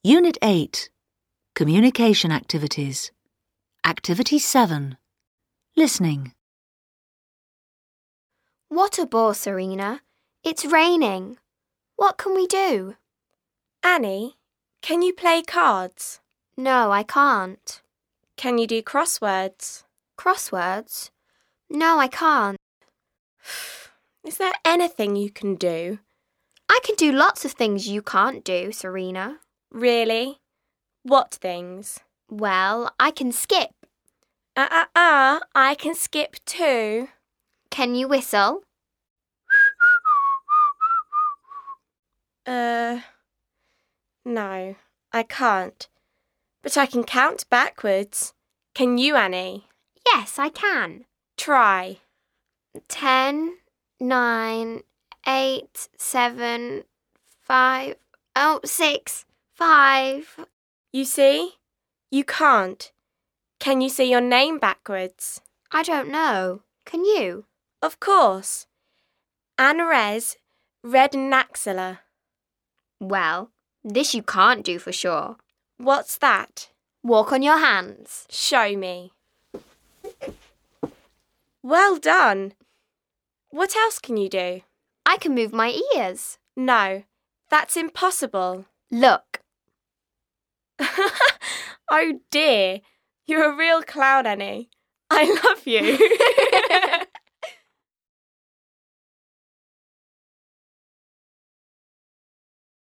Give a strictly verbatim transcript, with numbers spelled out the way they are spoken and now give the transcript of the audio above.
Unit eight. Communication Activities. Activity seven. Listening. What a bore, Serena. It's raining. What can we do? Annie, can you play cards? No, I can't. Can you do crosswords? Crosswords? No, I can't. Is there anything you can do? I can do lots of things you can't do, Serena. Really? What things? Well, I can skip. Uh-uh-uh, I can skip too. Can you whistle? Uh, no, I can't. But I can count backwards. Can you, Annie? Yes, I can. Try. Ten, nine, eight, seven, five, oh, six, five. You see? You can't. Can you say your name backwards? I don't know. Can you? Of course. Anarez Rednaxilla. Well, this you can't do for sure. What's that? Walk on your hands. Show me. Well done. What else can you do? I can move my ears. No, that's impossible. Look. Oh dear, you're a real clown, Annie. I love you.